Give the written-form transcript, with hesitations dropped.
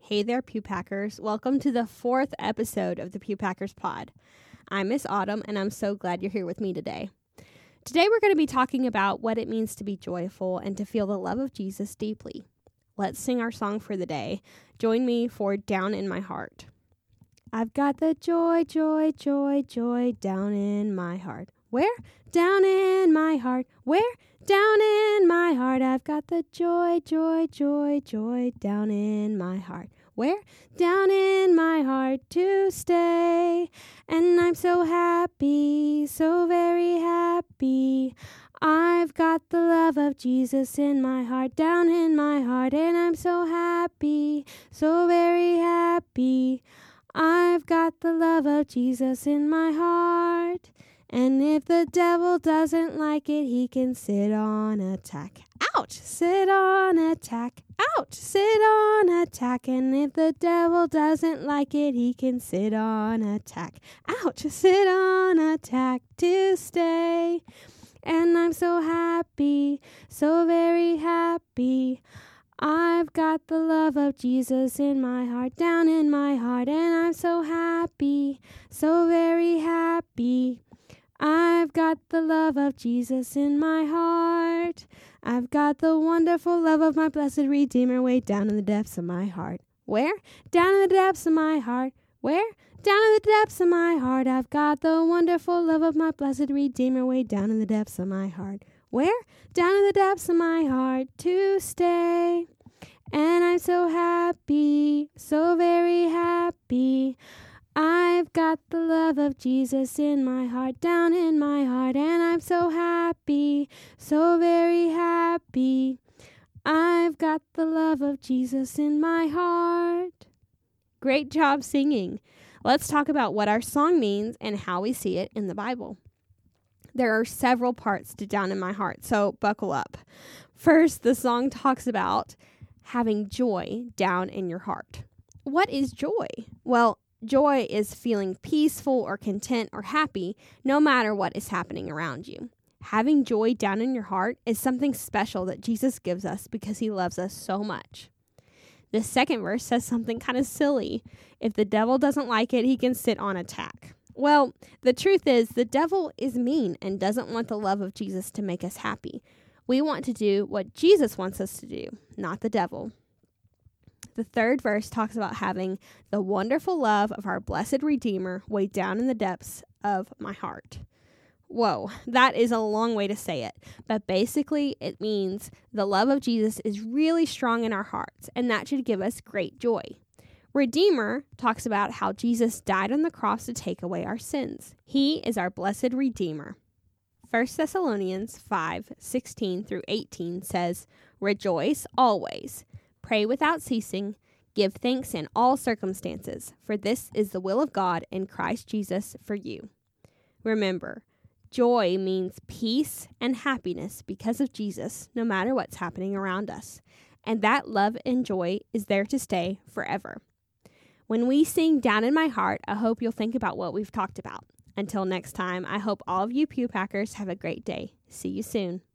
Hey there, Pew Packers. Welcome to the 4th episode of the Pew Packers Pod. I'm Miss Autumn, and I'm so glad you're here with me today. Today we're going to be talking about what it means to be joyful and to feel the love of Jesus deeply. Let's sing our song for the day. Join me for Down in My Heart. I've got the joy, joy, joy, joy down in my heart. Where? Down in my heart. Where? Down in my heart. I've got the joy, joy, joy, joy down in my heart. Where? Down in my heart to stay. And I'm so happy, so very happy. I've got the love of Jesus in my heart, down in my heart. And I'm so happy, so very happy. I've got the love of Jesus in my heart. And if the devil doesn't like it, he can sit on attack. Ouch! Sit on attack. Ouch! Sit on attack. And if the devil doesn't like it, he can sit on attack. Ouch! Sit on attack to stay. And I'm so happy, so very happy. I've got the love of Jesus in my heart, down in my heart. And I'm so happy, so very happy. I've got the love of Jesus in my heart. I've got the wonderful love of my blessed Redeemer way down in the depths of my heart. Where? Down in the depths of my heart. Where? Down in the depths of my heart. I've got the wonderful love of my blessed Redeemer way down in the depths of my heart. Where? Down in the depths of my heart to stay. And I'm so happy, so very happy. I've got the love of Jesus in my heart, down in my heart. And I'm so happy, so very happy. I've got the love of Jesus in my heart. Great job singing. Let's talk about what our song means and how we see it in the Bible. There are several parts to Down in My Heart, so buckle up. First, the song talks about having joy down in your heart. What is joy? Well, joy is feeling peaceful or content or happy no matter what is happening around you. Having joy down in your heart is something special that Jesus gives us because he loves us so much. The second verse says something kind of silly. If the devil doesn't like it, he can sit on attack. Well, the truth is the devil is mean and doesn't want the love of Jesus to make us happy. We want to do what Jesus wants us to do, not the devil. The third verse talks about having the wonderful love of our blessed Redeemer way down in the depths of my heart. Whoa, that is a long way to say it. But basically, it means the love of Jesus is really strong in our hearts, and that should give us great joy. Redeemer talks about how Jesus died on the cross to take away our sins. He is our blessed Redeemer. 1 Thessalonians 5:16 through 18 says, "Rejoice always. Pray without ceasing. Give thanks in all circumstances, for this is the will of God in Christ Jesus for you." Remember, joy means peace and happiness because of Jesus, no matter what's happening around us. And that love and joy is there to stay forever. When we sing Down in My Heart, I hope you'll think about what we've talked about. Until next time, I hope all of you Pew Packers have a great day. See you soon.